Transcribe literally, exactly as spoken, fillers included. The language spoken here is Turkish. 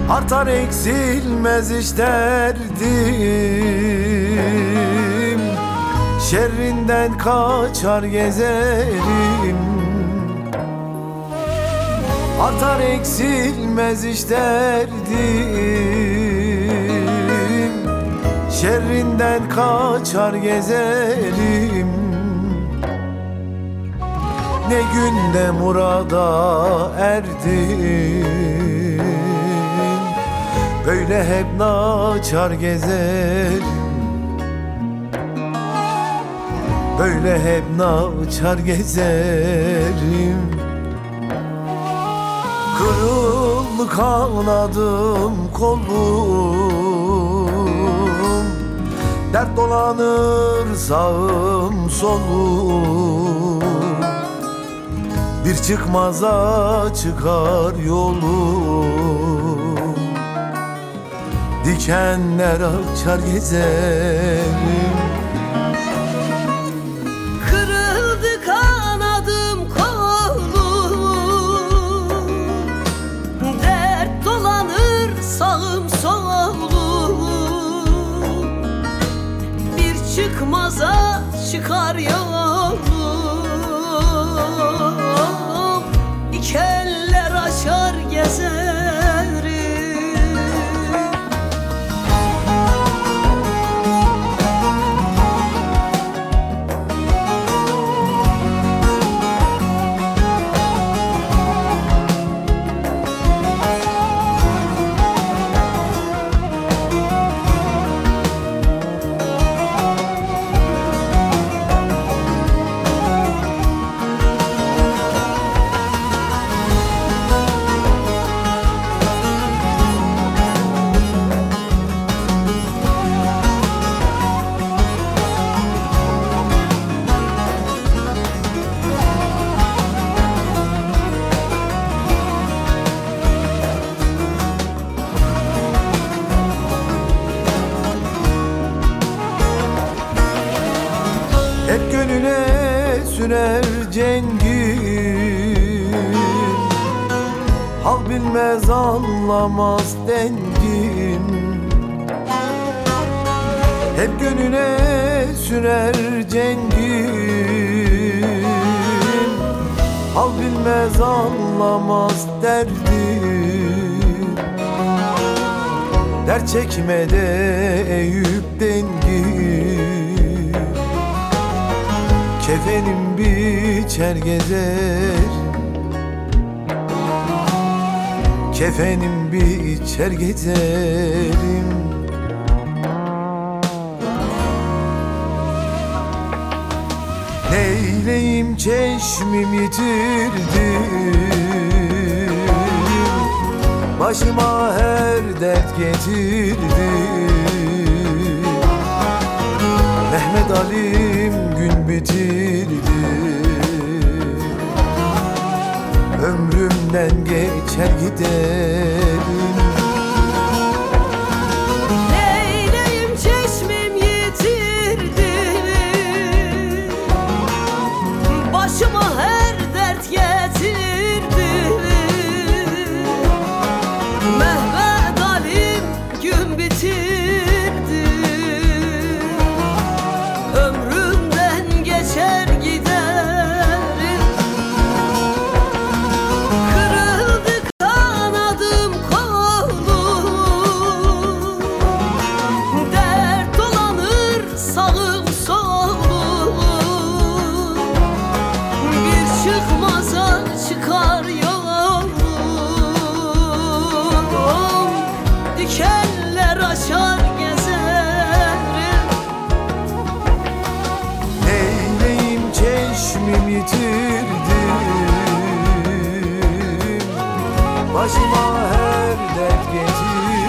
Artar eksilmez iş derdim, şerrinden kaçar gezerim. Artar eksilmez iş derdim, şerrinden kaçar gezerim. Ne günde murada erdim, böyle hep naçar gezerim. Böyle hep naçar gezerim. Kırıldı kanadım kolum, dert dolanır sağım solum. Bir çıkmaza çıkar yolum, dikenler açar gezerim. Kırıldı kanadım kolum, dert dolanır sağım solum. Bir çıkmaza çıkar yolum, dikenler açar gezerim. Hep gönüle sürer cengim, hal bilmez anlamaz dengim. Hep gönüle sürer cengim, hal bilmez anlamaz derdim. Dert çekmede Eyüp dengim, kefenim biçer gezer, kefenim biçer gezerim. Neyleyim çeşmim yitirdim, başıma her dert getirdim. Mehmet Ali'm gün bitirdi, ömrümden geçer giderim. Neyleyim çeşmim yitirdim, başıma her dert getirdim. Mehmet Ali'm gün bitirdi, ömrümden geçer giderim. Kırıldı kanadım kolum, dert dolanır sağım solum. Bir çıkmaza çıkar yolum, dikenler açar gezerim. Neyleyim çeşmim yitirdim, başıma her dert getirdim.